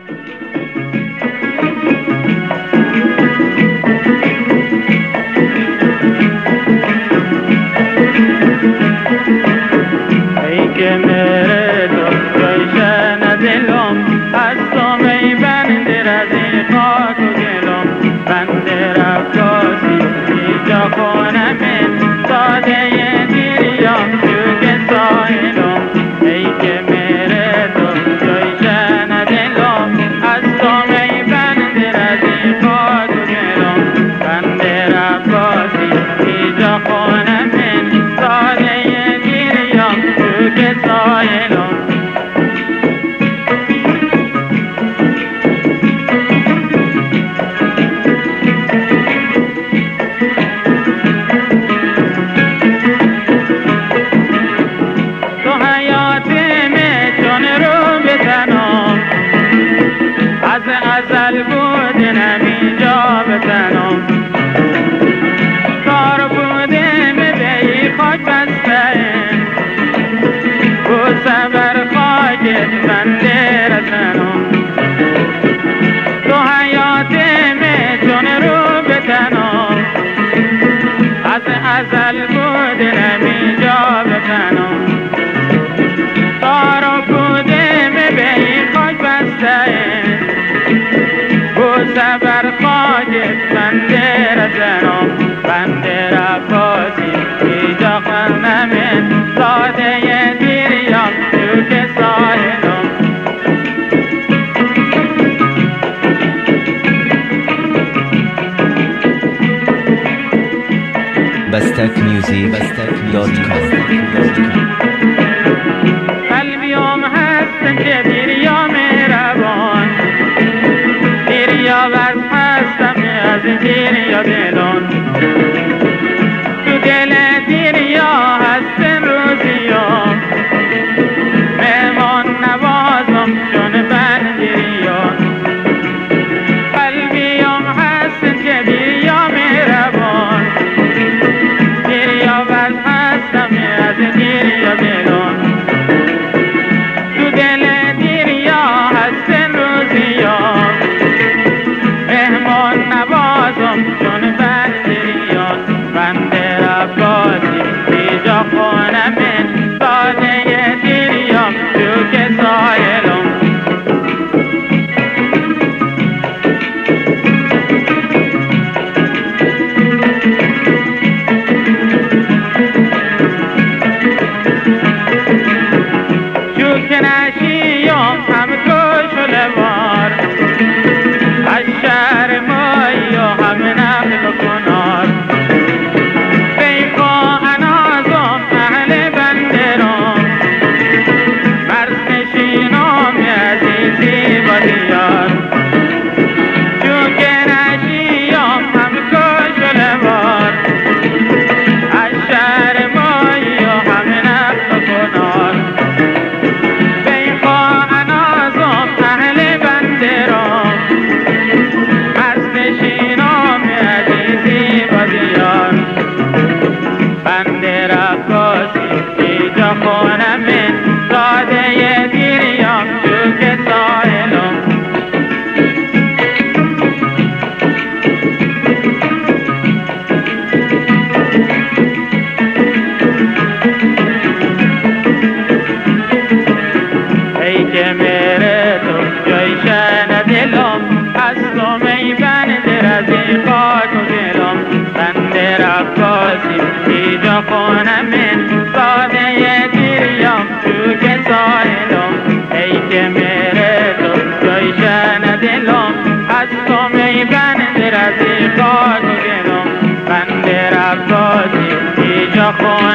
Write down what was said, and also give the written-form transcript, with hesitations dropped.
ای که میره تو جایشن دلم از تو می بنده رزی خاک و دلم بنده رفاسی اینجا خونه من ساده دیریم تو که سایلم ای که میره تو جایشن دلم از تو می بنده رزی خاک و دلم بنده رفاسی اینجا خونه من ساده که سایلم تو حیات میں چون رو بتنم از ازل بود نمی جا بتنم کار بوده می بی خاک بسته صبر خاکت بنده رسنم تو حیات میں چون رو بتنم از ازل بود نمی جا بتنم تارو بوده می بی خاک بسته گو صبر خاکت بنده رسنم بنده رفاسی ایجا خنم ساده دیریم تو که سایلم bastakmusic.com قلبیم هستن که دیریا مهربان دیریا بس هستم از دیریا دلون تو دل دیریا هستن روزیام مهمان نوازم چون بندریان قلبیم هستن که دیریا مهربان دیریا بس هستم از دیریا دلون تو دل دیریا هستن روزیام مهمان نوازم چون بندریان بنده رفاسی ایجا خونه من ساده دیریم تو که سایلم چو که نشیم هم تو شلوار از شهر مایی و هم نخل کنار بیخوا انازم اهل بندرم مرز نشینم عزیزی و دیار چون که نشیم هم کشلوار از شهر مایی و هم نخل کنار بیخوا انازم اهل بندرم نشینم عزیزی و دیار بنده رفاسی ایجا خونه من ساده دیریم تو که سایلم ای که میره تو جایشن دلم از تو می بنده رزی خاک و دلم بنده رفاسی ایجا خونه من ساده دیریم تو که سایلم ای که میره تو جایشن دلم از تو می بنده رزی خاک و دلم بنده رفاسی ایجا خونه